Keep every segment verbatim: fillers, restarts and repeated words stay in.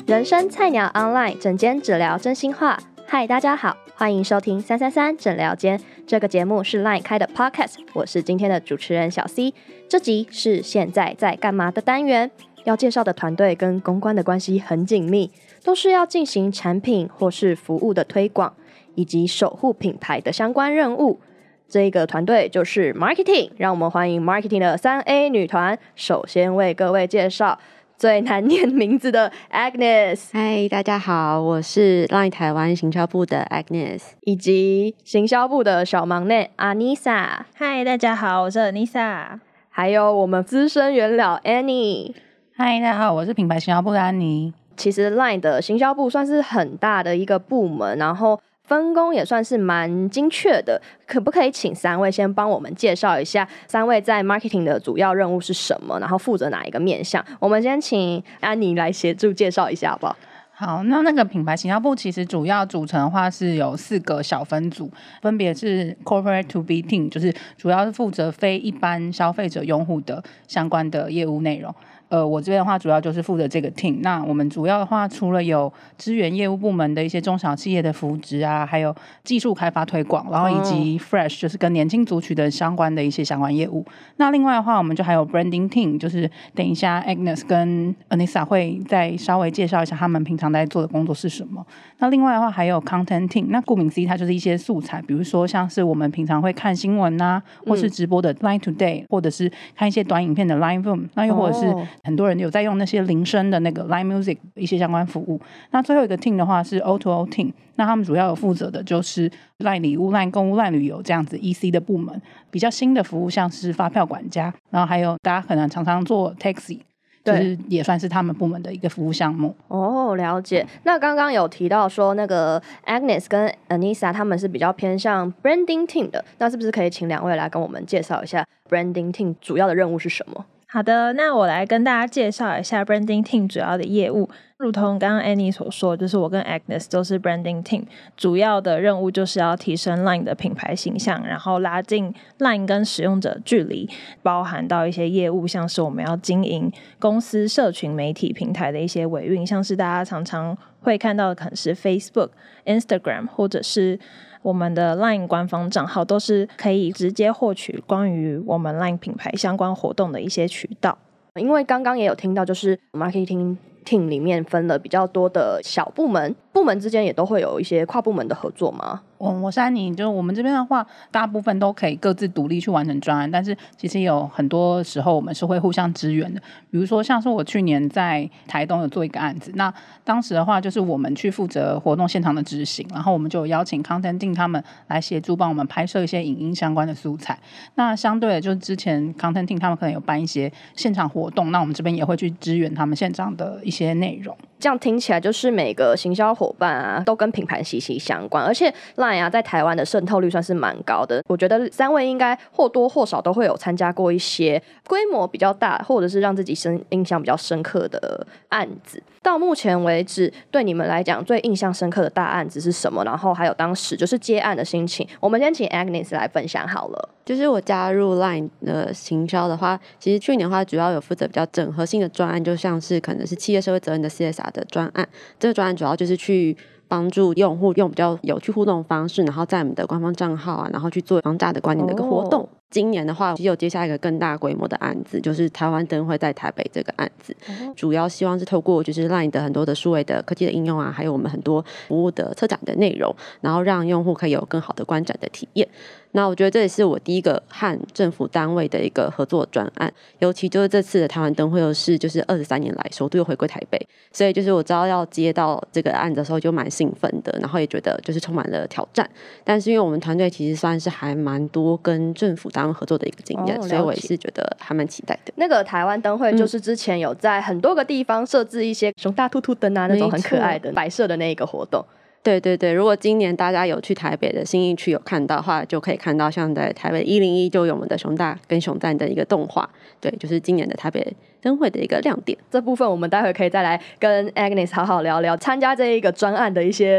人生菜鸟 Online 诊间只聊真心话。嗨，大家好，欢迎收听三三三诊疗间。这个节目是 Line 开的 Podcast， 我是今天的主持人小 C。这集是现在在干嘛的单元，要介绍的团队跟公关的关系很紧密，都是要进行产品或是服务的推广，以及守护品牌的相关任务。这个团队就是 Marketing， 让我们欢迎 Marketing 的三 A 女团。首先为各位介绍最难念名字的 Agnes。 嗨，大家好，我是 Line 台湾行销部的 Agnes， 以及行销部的小忙内 Anissa。 嗨，大家好，我是 Anissa。 还有我们资深元老 Annie。 嗨，大家好，我是品牌行销部的安妮。 其实 Line 的行销部算是很大的一个部门，然后分工也算是蛮精确的，可不可以请三位先帮我们介绍一下三位在 marketing 的主要任务是什么，然后负责哪一个面向？我们先请安妮来协助介绍一下好不好？ 好，那那个品牌行销部其实主要组成的话是有四个小分组，分别是 Corporate to B Team， 就是主要是负责非一般消费者用户的相关的业务内容。呃，我这边的话主要就是负责这个 team。那我们主要的话，除了有支援业务部门的一些中小企业的扶植啊，还有技术开发推广，然后以及 Fresh 就是跟年轻族群的相关的一些相关业务。那另外的话，我们就还有 Branding Team， 就是等一下 Agnes 跟 Anissa 会再稍微介绍一下他们平常在做的工作是什么。那另外的话还有 Content Team， 那顾名思义，它就是一些素材，比如说像是我们平常会看新闻啊，或是直播的 Line Today， 或者是看一些短影片的 Line Room， 那又或者是、哦很多人有在用那些铃声的那个 Line Music 一些相关服務。那最后一个 team 的话是 O to O team， 那他们主要有负责的就是 Line 礼物、Line 购物、Line 旅游这样子 E C 的部门。比较新的服务像是发票管家，然后还有大家可能常常做 Taxi， 就是也算是他们部门的一个服务项目。 哦，了解。那刚刚有提到说那个 Agnes 跟 Anissa 他们是比较偏向 Branding Team 的，那是不是可以请两位来跟我们介绍一下 Branding Team 主要的任务是什么？ 好的，那我来跟大家介绍一下 Branding Team 主要的业务。如同刚刚 Annie 所说，就是我跟 Agnes 都是 Branding Team， 主要的任务就是要提升 Line 的品牌形象，然后拉近 Line 跟使用者距离，包含到一些业务，像是我们要经营公司社群媒体平台的一些维运，像是大家常常会看到的可能是 Facebook、Instagram 或者是我们的 Line 官方账号，都是可以直接获取关于我们 Line 品牌相关活动的一些渠道。 因为刚刚也有听到，就是 Marketing Team 里面分了比较多的小部门，部门之间也都会有一些跨部门的合作吗？ 我我是安妮，就是我们这边的话，大部分都可以各自独立去完成专案，但是其实有很多时候我们是会互相支援的。比如说像是我去年在台东有做一个案子，那当时的话就是我们去负责活动现场的执行，然后我们就有邀请 Content Team 他们来协助帮我们拍摄一些影音相关的素材。那相对的，就是之前 Content Team 他们可能有办一些现场活动，那我们这边也会去支援他们现场的一些内容。 这样听起来就是每个行销伙伴啊都跟品牌息息相关，而且 Line 啊在台湾的渗透率算是蛮高的。我觉得三位应该或多或少都会有参加过一些规模比较大或者是让自己深印象比较深刻的案子。到目前为止对你们来讲最印象深刻的大案子是什么？然后还有当时就是接案的心情，我们先请 Agnes 来分享好了。 就是我加入 Line 的行销的话，其实去年的话主要有负责比较整合性的专案，就像是可能是企业社会责任的 C S R 的专案。这个专案主要就是去帮助用户用比较有趣互动的方式，然后在我们的官方账号啊，然后去做防诈的观念的一个活动。Oh.今年的话其实有接下一个更大规模的案子，就是台湾灯会在台北这个案子、嗯、主要希望是透过就是 Line 的很多的数位的科技的应用啊，还有我们很多服务的策展的内容，然后让用户可以有更好的观展的体验。那我觉得这也是我第一个和政府单位的一个合作专案，尤其就是这次的台湾灯会又是就是二十三年来首度又回归台北，所以就是我知道要接到这个案子的时候就蛮兴奋的，然后也觉得就是充满了挑战。但是因为我们团队其实算是还蛮多跟政府单位合作的一个经验、哦、所以我也是觉得还蛮期待的。 那个台湾灯会就是之前有在很多个地方设置一些熊大兔兔灯啊、嗯、那种很可爱的摆设的那一个活动。 对对对，如果今年大家有去台北的信义区有看到的话，就可以看到像在台北一零一就有我们的熊大跟熊赞的一个动画，对，就是今年的台北灯会的一个亮点。 这部分我们待会可以再来跟 Agnes 好好聊聊参加这一个专案的一些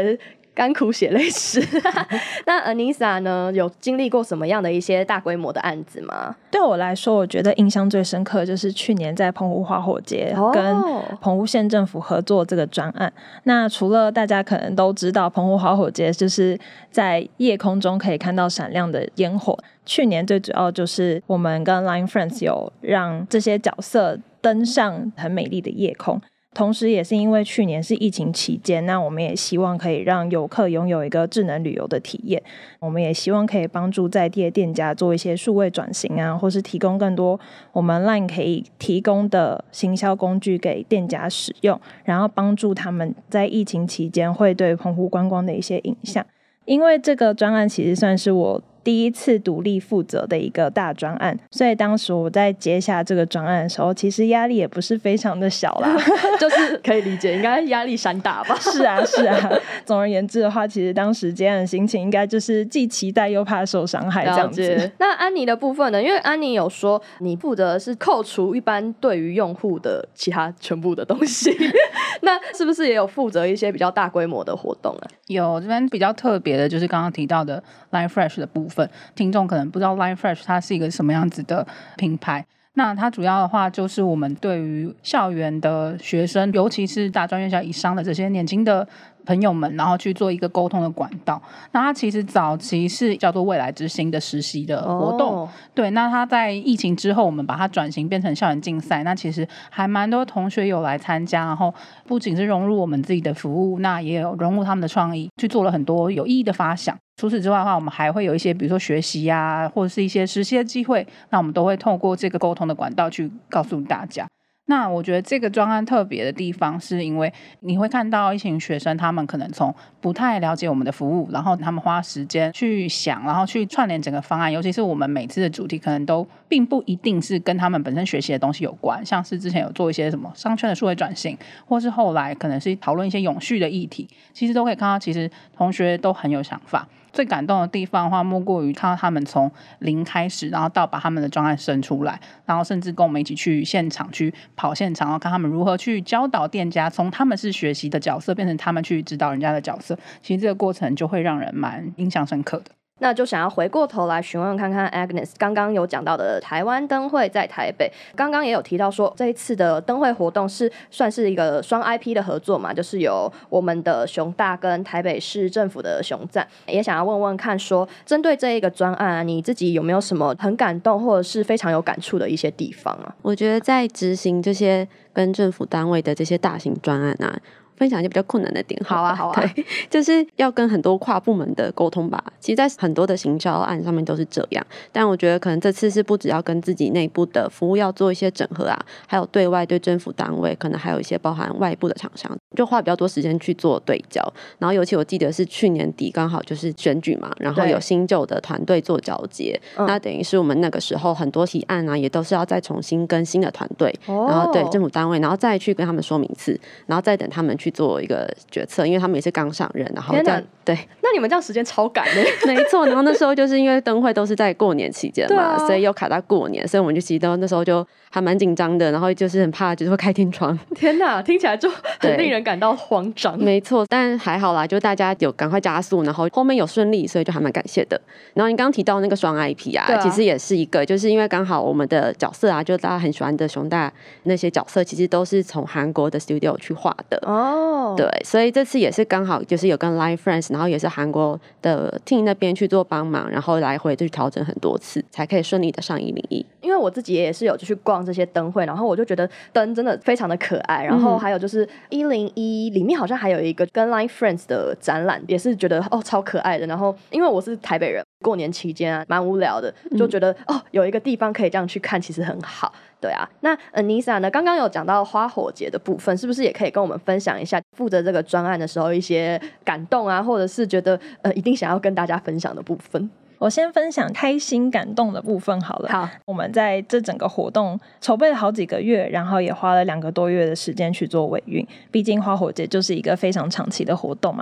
甘苦血泪史。那 Anissa 呢，有经历过什么样的一些大规模的案子吗？ 对我来说，我觉得印象最深刻就是去年在澎湖花火节跟澎湖县政府合作这个专案。那除了大家可能都知道澎湖花火节就是在夜空中可以看到闪亮的烟火，去年最主要就是我们跟 Line Friends 有让这些角色登上很美丽的夜空，同时也是因为去年是疫情期间，那我们也希望可以让游客拥有一个智能旅游的体验，我们也希望可以帮助在地的店家做一些数位转型啊，或是提供更多我们 Line 可以提供的行销工具给店家使用，然后帮助他们在疫情期间会对澎湖观光的一些影响。因为这个专案其实算是我第一次独立负责的一个大专案，所以当时我在接下这个专案的时候，其实压力也不是非常的小啦。 就是可以理解，应该压力山大吧。 是啊是啊，总而言之的话，其实当时接案的心情应该就是既期待又怕受伤害这样子。 那安妮的部分呢？因为安妮有说你负责是扣除一般对于用户的其他全部的东西那是不是也有负责一些比较大规模的活动啊？ 有，这边比较特别的就是刚刚提到的 Line Fresh 的部分，听众可能不知道 Line Fresh 它是一个什么样子的品牌。那它主要的话就是我们对于校园的学生，尤其是大专院校以上的这些年轻的朋友们，然后去做一个沟通的管道。那它其实早期是叫做未来之星的实习的活动、哦、对，那它在疫情之后我们把它转型变成校园竞赛，那其实还蛮多同学有来参加，然后不仅是融入我们自己的服务，那也有融入他们的创意，去做了很多有意义的发想。除此之外的话，我们还会有一些比如说学习啊，或者是一些实习的机会，那我们都会透过这个沟通的管道去告诉大家。那我觉得这个专案特别的地方是因为你会看到一群学生，他们可能从不太了解我们的服务，然后他们花时间去想，然后去串联整个方案，尤其是我们每次的主题可能都并不一定是跟他们本身学习的东西有关，像是之前有做一些什么商圈的数位转型，或是后来可能是讨论一些永续的议题，其实都可以看到其实同学都很有想法。最感动的地方的话，莫过于看到他们从零开始，然后到把他们的专案生出来，然后甚至跟我们一起去现场去跑现场，然后看他们如何去教导店家，从他们是学习的角色变成他们去指导人家的角色，其实这个过程就会让人蛮印象深刻的。 那就想要回过头来询问看看 Agnes 刚刚有讲到的台湾灯会在台北，刚刚也有提到说这一次的灯会活动是算是一个双 I P 的合作嘛，就是有我们的熊大跟台北市政府的熊赞，也想要问问看说针对这一个专案啊，你自己有没有什么很感动或者是非常有感触的一些地方啊？ 我觉得在执行这些跟政府单位的这些大型专案啊，分享一些比较困难的点。 好啊好啊， 对，就是要跟很多跨部门的沟通吧。其实在很多的行销案上面都是这样，但我觉得可能这次是不只要跟自己内部的服务要做一些整合啊，还有对外对政府单位，可能还有一些包含外部的厂商，就花比较多时间去做对焦。然后尤其我记得是去年底刚好就是选举嘛，然后有新旧的团队做交接，那等于是我们那个时候很多提案啊也都是要再重新跟新的团队、哦、然后对政府单位，然后再去跟他们说明一次，然后再等他们去做一个决策，因为他们也是刚上任，然后这样对。 那你们这样时间超赶的没错，然后那时候就是因为灯会都是在过年期间嘛、啊、所以又卡到过年，所以我们就其实都那时候就还蛮紧张的，然后就是很怕就是会开天窗。 天哪，听起来就很令人感到慌张。 没错，但还好啦，就大家有赶快加速，然后后面有顺利，所以就还蛮感谢的。然后你刚刚提到那个双 I P 啊, 啊其实也是一个，就是因为刚好我们的角色啊，就大家很喜欢的熊大那些角色其实都是从韩国的 studio 去画的哦。对，所以这次也是刚好就是有跟 Line Friends， 然后也是韩国的 team 那边去做帮忙，然后来回就调整很多次才可以顺利的上一零一。 因为我自己也是有去逛这些灯会，然后我就觉得灯真的非常的可爱，然后还有就是一零一里面好像还有一个跟 Line Friends 的展览，也是觉得哦超可爱的。然后因为我是台北人，过年期间啊蛮无聊的，就觉得、嗯、哦有一个地方可以这样去看其实很好。对啊，那 Anissa 呢刚刚有讲到花火节的部分，是不是也可以跟我们分享一下负责这个专案的时候一些感动啊，或者是觉得呃一定想要跟大家分享的部分？ 我先分享开心感动的部分好了。 好， 我们在这整个活动筹备了好几个月，然后也花了两个多月的时间去做尾运，毕竟花火节就是一个非常长期的活动嘛。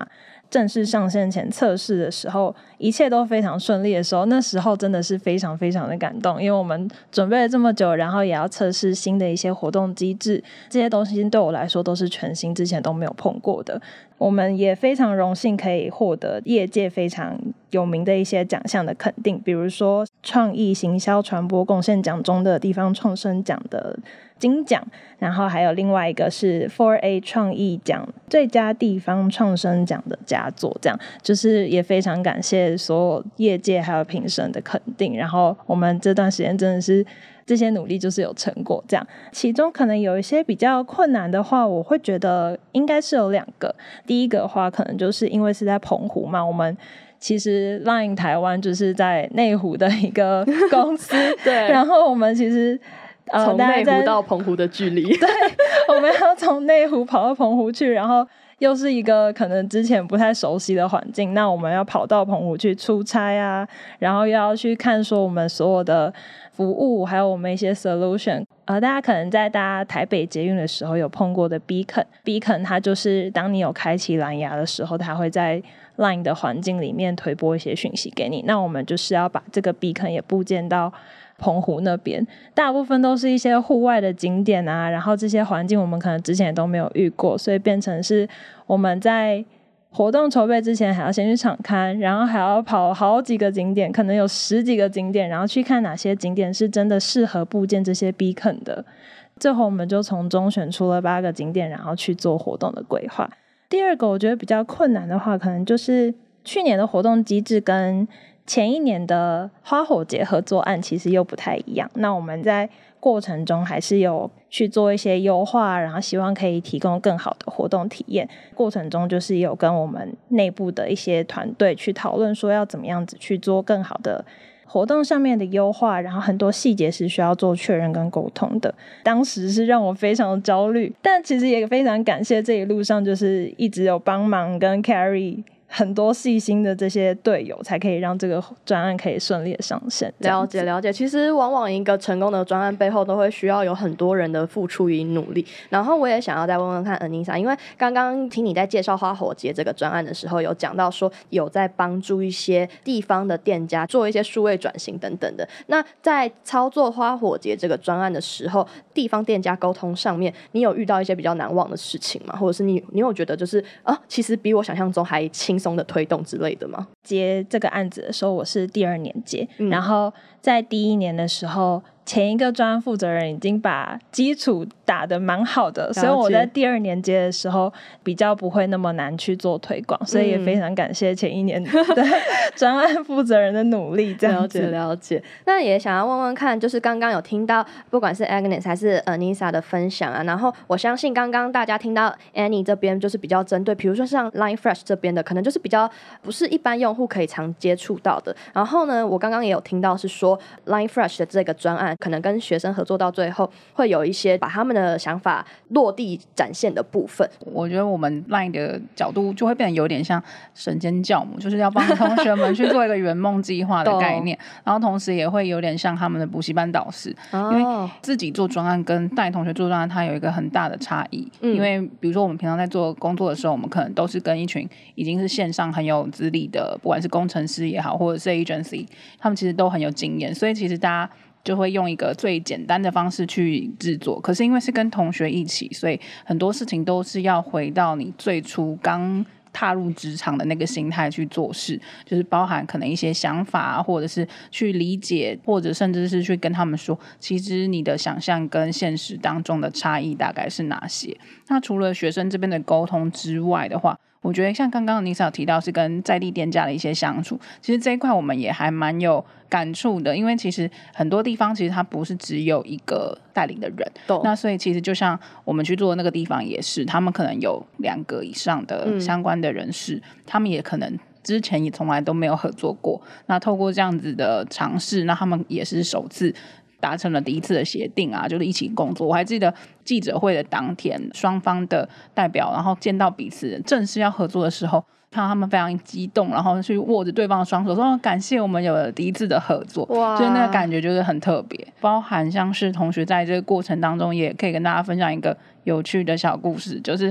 正式上线前测试的时候，一切都非常顺利的时候，那时候真的是非常非常的感动，因为我们准备了这么久，然后也要测试新的一些活动机制，这些东西对我来说都是全新，之前都没有碰过的。我们也非常荣幸可以获得业界非常有名的一些奖项的肯定，比如说创意行销传播贡献奖中的地方创生奖的金奖，然后还有另外一个是 四 A 创意奖最佳地方创生奖的佳作，这样就是也非常感谢所有业界还有评审的肯定，然后我们这段时间真的是这些努力就是有成果这样。其中可能有一些比较困难的话，我会觉得应该是有两个。第一个的话可能就是因为是在澎湖嘛，我们其实 Line 台湾就是在内湖的一个公司对， 然后我们其实呃，从内湖到澎湖的距离对，我们要从内湖跑到澎湖去，然后又是一个可能之前不太熟悉的环境，那我们要跑到澎湖去出差啊，然后又要去看说我们所有的服务还有我们一些 solution。 呃，大家可能在搭台北捷运的时候有碰过的 Beacon Beacon 它就是当你有开启蓝牙的时候，它会在 Line 的环境里面推播一些讯息给你，那我们就是要把这个 Beacon 也布建到澎湖那边，大部分都是一些户外的景点啊，然后这些环境我们可能之前都没有遇过，所以变成是我们在活动筹备之前还要先去场勘，然后还要跑好几个景点，可能有十几个景点，然后去看哪些景点是真的适合布建这些 beacon 的。最后我们就从中选出了八个景点，然后去做活动的规划。第二个我觉得比较困难的话，可能就是去年的活动机制跟前一年的花火节合作案其实又不太一样，那我们在过程中还是有去做一些优化，然后希望可以提供更好的活动体验。过程中就是有跟我们内部的一些团队去讨论说要怎么样子去做更好的活动上面的优化，然后很多细节是需要做确认跟沟通的。当时是让我非常的焦虑，但其实也非常感谢这一路上就是一直有帮忙跟 carry很多细心的这些队友，才可以让这个专案可以顺利的上线。 了解了解，其实往往一个成功的专案背后都会需要有很多人的付出与努力。然后我也想要再问问看 Anissa， 因为刚刚听你在介绍花火节这个专案的时候，有讲到说有在帮助一些地方的店家做一些数位转型等等的。那在操作花火节这个专案的时候，地方店家沟通上面，你有遇到一些比较难忘的事情吗？或者是你你有觉得就是啊，其实比我想象中还轻松的推动之类的吗？ 接这个案子的时候我是第二年接、嗯、然后在第一年的时候前一个专案负责人已经把基础打得蛮好的，所以我在第二年接的时候比较不会那么难去做推广，所以也非常感谢前一年的专案负责人的努力。这样子了解了解。那也想要问问看，就是刚刚有听到不管是 Agnes 还是 Anissa 的分享啊，然后我相信刚刚大家听到 Annie 这边就是比较针对比如说像 Line Fresh 这边的，可能就是比较不是一般用户可以常接触到的。然后呢，我刚刚也有听到是说 Line Fresh 的这个专案可能跟学生合作到最后会有一些把他们的想法落地展现的部分。 我觉得我们 Line 的角度就会变得有点像神仙教母，就是要帮同学们去做一个圆梦计划的概念然后同时也会有点像他们的补习班导师、哦、因为自己做专案跟带同学做专案它有一个很大的差异、嗯、因为比如说我们平常在做工作的时候，我们可能都是跟一群已经是线上很有资历的，不管是工程师也好或者是 agency， 他们其实都很有经验，所以其实大家就会用一个最简单的方式去制作。可是因为是跟同学一起，所以很多事情都是要回到你最初刚踏入职场的那个心态去做事，就是包含可能一些想法，或者是去理解，或者甚至是去跟他们说其实你的想象跟现实当中的差异大概是哪些。那除了学生这边的沟通之外的话，我觉得像刚刚 Anissa 有提到是跟在地店家的一些相处，其实这一块我们也还蛮有感触的，因为其实很多地方其实它不是只有一个带领的人，那所以其实就像我们去做的那个地方也是，他们可能有两个以上的相关的人士、嗯、他们也可能之前也从来都没有合作过，那透过这样子的尝试，那他们也是首次达成了第一次的协定啊，就是一起工作。我还记得记者会的当天，双方的代表然后见到彼此正式要合作的时候，看到他们非常激动，然后去握着对方的双手说、哦、感谢我们有了第一次的合作，就是那个感觉就是很特别。包含像是同学在这个过程当中也可以跟大家分享一个有趣的小故事，就是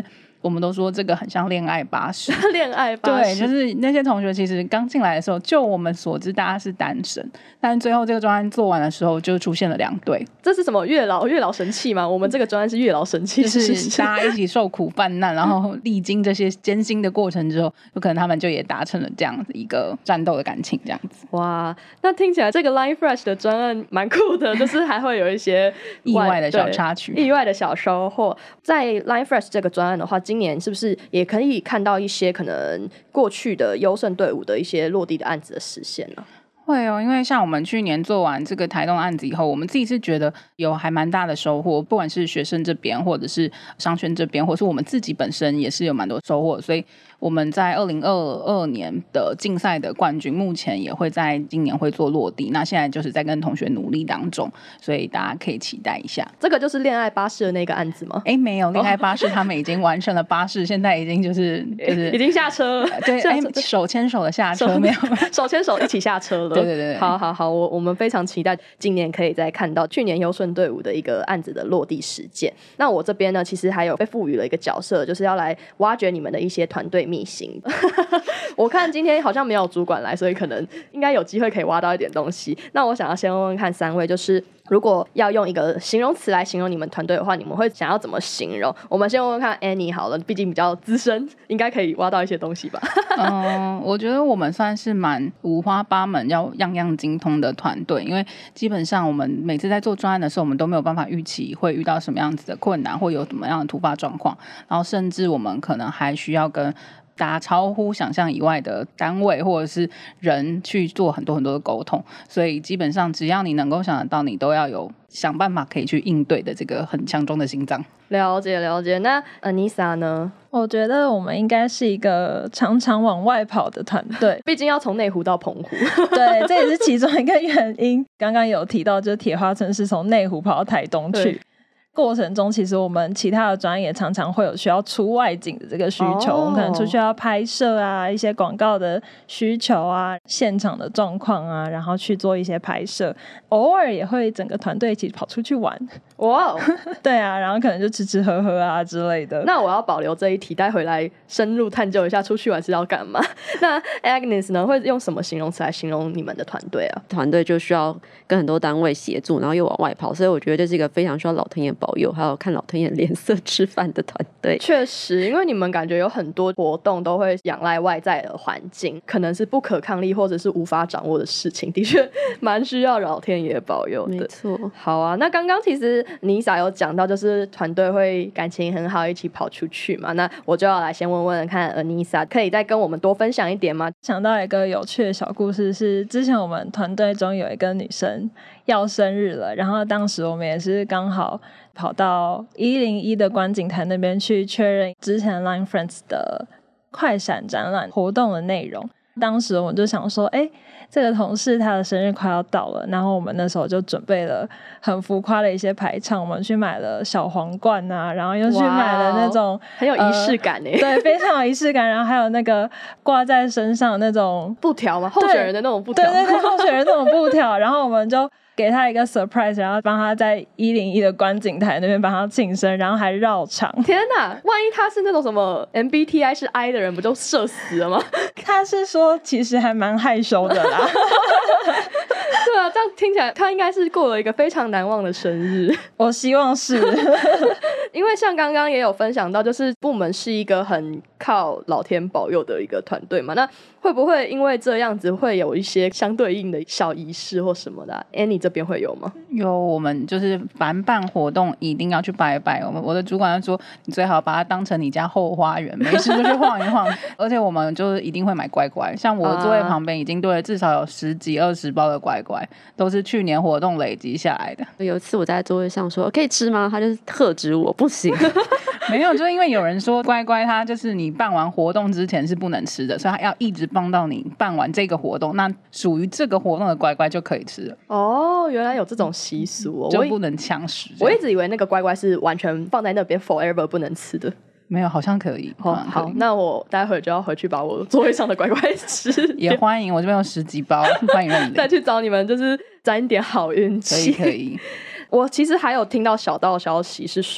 我们都说这个很像恋爱巴士。 恋爱巴士， 对，就是那些同学其实刚进来的时候，就我们所知大家是单身，但是最后这个专案做完的时候就出现了两对。 这是什么月老月老神器吗？我们这个专案是月老神器， 就是大家一起受苦犯难，然后历经这些艰辛的过程之后，有可能他们就也达成了这样子一个战斗的感情这样子。 哇，那听起来这个 Line Fresh 的专案蛮酷的，就是还会有一些意外的小插曲， 意外的小收获。在 Line Fresh 这个专案的话，今年是不是也可以看到一些可能过去的优胜队伍的一些落地的案子的实现呢？ 会哦，因为像我们去年做完这个台东案子以后，我们自己是觉得有还蛮大的收获，不管是学生这边或者是商圈这边，或是我们自己本身也是有蛮多收获，所以我们在二零二二年的竞赛的冠军目前也会在今年会做落地，那现在就是在跟同学努力当中，所以大家可以期待一下。 这个就是恋爱巴士的那个案子吗？ 哎，没有，恋爱巴士他们已经完成了巴士，现在已经就是就是已经下车了， 对，哎，手牵手的下车，没有手牵手一起下车了。 对对对， 好好好，我我们非常期待今年可以再看到去年优顺队伍的一个案子的落地实践。那我这边呢，其实还有被赋予了一个角色，就是要来挖掘你们的一些团队秘辛。我看今天好像没有主管来，所以可能应该有机会可以挖到一点东西。那我想要先问问看三位，就是如果要用一个形容词来形容你们团队的话，你们会想要怎么形容？我们先问问看 Annie 好了，毕竟比较资深，应该可以挖到一些东西吧。 嗯，我觉得我们算是蛮五花八门要样样精通的团队，因为基本上我们每次在做专案的时候，我们都没有办法预期会遇到什么样子的困难，或有什么样的突发状况，然后甚至我们可能还需要跟大家超乎想象以外的单位或者是人去做很多很多的沟通，所以基本上只要你能够想得到，你都要有想办法可以去应对的这个很强壮的心脏。 了解了解。那 Anissa 呢？ 我觉得我们应该是一个常常往外跑的团队， 毕竟要从内湖到澎湖。 对，这也是其中一个原因。刚刚有提到，就是铁花村是从内湖跑到台东去。过程中其实我们其他的专业也常常会有需要出外景的这个需求、oh. 我们可能出去要拍摄啊，一些广告的需求啊，现场的状况啊，然后去做一些拍摄，偶尔也会整个团队一起跑出去玩。哇、wow. 对啊，然后可能就吃吃喝喝啊之类的。 那我要保留这一题，待回来深入探究一下出去玩是要干嘛。那 Agnes 呢，会用什么形容词来形容你们的团队啊？ 团队就需要跟很多单位协助，然后又往外跑，所以我觉得这是一个非常需要老天爷保佑还有看老天爷脸色吃饭的团队。 确实，因为你们感觉有很多活动都会仰赖外在的环境，可能是不可抗力或者是无法掌握的事情，的确蛮需要老天爷保佑的。 没错。 好啊，那刚刚其实Nisa有讲到就是团队会感情很好，一起跑出去嘛，那我就要来先问问看 Anissa 可以再跟我们多分享一点吗？ 想到一个有趣的小故事，是之前我们团队中有一个女生要生日了，然后当时我们也是刚好跑到一零一的观景台那边去确认之前 Line Friends 的快闪展览活动的内容。当时我们就想说，哎，这个同事他的生日快要到了，然后我们那时候就准备了很浮夸的一些排场，我们去买了小皇冠啊，然后又去买了那种很有仪式感耶、 呃、对，非常有仪式感，然后还有那个挂在身上那种布条嘛，候选人的那种布条， 对对对，候选人那种布条，然后我们就给他一个 surprise， 然后帮他在一零一的观景台那边帮他庆生，然后还绕场。 天哪，万一他是那种什么 M B T I 是 I 的人，不就社死了吗？ 他是说其实还蛮害羞的啦。 对啊，这样听起来他应该是过了一个非常难忘的生日。 我希望是。 因为像刚刚也有分享到，就是部门是一个很靠老天保佑的一个团队嘛，那会不会因为这样子会有一些相对应的小仪式或什么的、啊、Annie 这边会有吗？ 有，我们就是凡办活动一定要去拜拜，我们我的主管说你最好把它当成你家后花园，没事就去晃一晃。而且我们就是一定会买乖乖，像我座位旁边已经堆了至少有十几二十包的乖乖，都是去年活动累积下来的。 有一次我在座位上说可以吃吗，他就是喝止我不行。 没有，就是因为有人说乖乖它就是你办完活动之前是不能吃的，所以它要一直放到你办完这个活动，那属于这个活动的乖乖就可以吃了。 哦，原来有这种习俗、哦、 就不能抢食。 我一直以为那个乖乖是完全放在那边 forever 不能吃的。 没有，好像可以。 哦、好, 好，那我待会就要回去把我座位上的乖乖吃。 也欢迎，我这边有十几包，欢迎认领。 再去找你们，就是沾一点好运气。 可以可以。 我其实还有听到小道消息是说，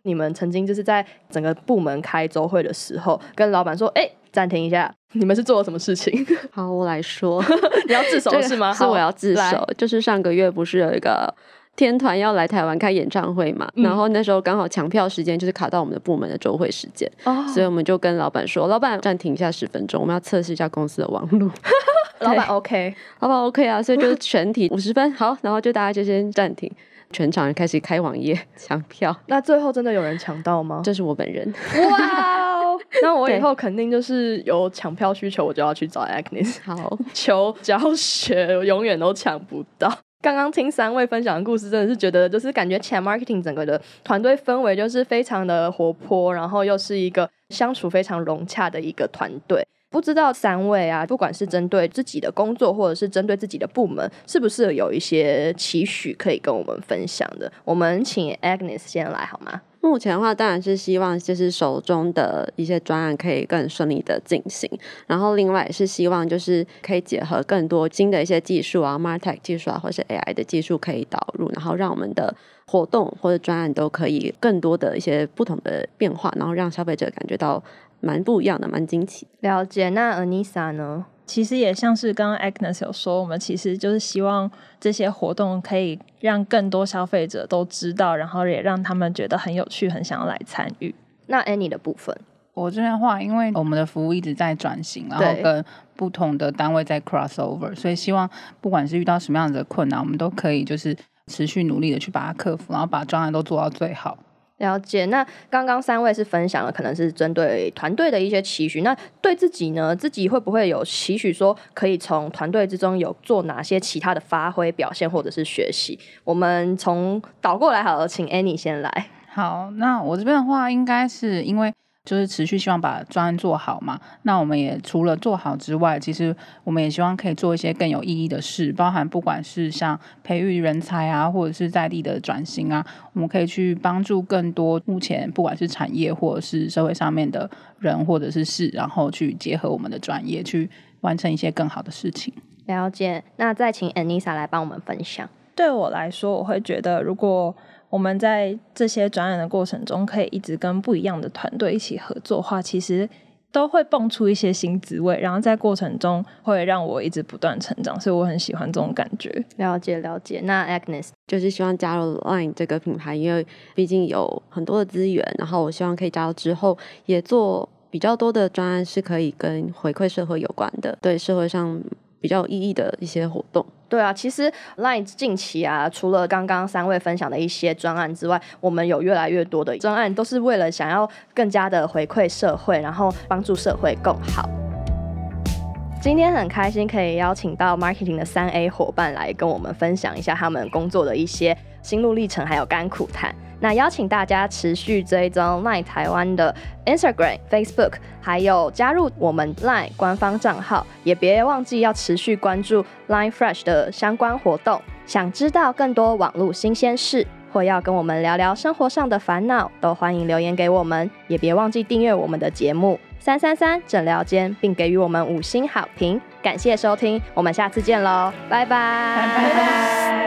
你们曾经就是在整个部门开周会的时候，跟老板说：“哎、欸，暂停一下，你们是做了什么事情？” 好，我来说， 你要自首是吗？ 是我要自首，就是上个月不是有一个天团要来台湾开演唱会嘛、嗯、然后那时候刚好抢票时间就是卡到我们的部门的周会时间、哦、所以我们就跟老板说，老板暂停一下十分钟，我们要测试一下公司的网路。 老板 OK， 老板 OK 啊，所以就是全体五十分好，然后就大家就先暂停，全场人开始开网页抢票。 那最后真的有人抢到吗？ 这是我本人。 哇哦！那我以后肯定就是有抢票需求，我就要去找 Agnes。 好， 求教学，我永远都抢不到。刚刚听三位分享的故事，真的是觉得就是感觉Chat Marketing整个的团队氛围就是非常的活泼，然后又是一个相处非常融洽的一个团队。不知道三位啊，不管是针对自己的工作或者是针对自己的部门，是不是有一些期许可以跟我们分享的？我们请 Agnes 先来好吗？ 目前的话当然是希望就是手中的一些专案可以更顺利的进行，然后另外也是希望就是可以结合更多新的一些技术啊 MarTech 技术啊或是 A I 的技术可以导入，然后让我们的活动或者专案都可以更多的一些不同的变化，然后让消费者感觉到蛮不一样的，蛮惊奇。 了解。那 Anissa 呢？ 其实也像是刚刚 Agnes 有说，我们其实就是希望这些活动可以让更多消费者都知道，然后也让他们觉得很有趣，很想要来参与。 那 Annie 的部分， 我这边的话，因为我们的服务一直在转型，然后跟不同的单位在 crossover， 所以希望不管是遇到什么样子的困难，我们都可以就是持续努力的去把它克服，然后把专案都做到最好。 了解。那刚刚三位是分享了可能是针对团队的一些期许，那对自己呢，自己会不会有期许说可以从团队之中有做哪些其他的发挥表现或者是学习？我们从倒过来好了，请 Annie 先来。 好，那我这边的话应该是因为就是持续希望把专案做好嘛，那我们也除了做好之外，其实我们也希望可以做一些更有意义的事，包含不管是像培育人才啊，或者是在地的转型啊，我们可以去帮助更多目前不管是产业或者是社会上面的人或者是事，然后去结合我们的专业去完成一些更好的事情。 了解。那再请 Anissa 来帮我们分享。 对我来说，我会觉得如果我们在这些专案的过程中可以一直跟不一样的团队一起合作的话，其实都会蹦出一些新滋味，然后在过程中会让我一直不断成长，所以我很喜欢这种感觉。 了解了解。那 Agnes 就是希望加入 Line 这个品牌，因为毕竟有很多的资源，然后我希望可以加入之后也做比较多的专案是可以跟回馈社会有关的，对社会上比较有意义的一些活动。 对啊，其实 Line 近期啊，除了刚刚三位分享的一些专案之外，我们有越来越多的专案都是为了想要更加的回馈社会，然后帮助社会更好。今天很开心可以邀请到 marketing 的 三 A 伙伴来跟我们分享一下他们工作的一些心路历程还有甘苦谈。那邀请大家持续追踪 Line 台湾的 Instagram、Facebook， 还有加入我们 Line 官方账号，也别忘记要持续关注 Line Fresh 的相关活动。想知道更多网络新鲜事，或要跟我们聊聊生活上的烦恼，都欢迎留言给我们，也别忘记订阅我们的节目三三三诊疗间，并给予我们五星好评。感谢收听，我们下次见喽，拜拜， 拜拜。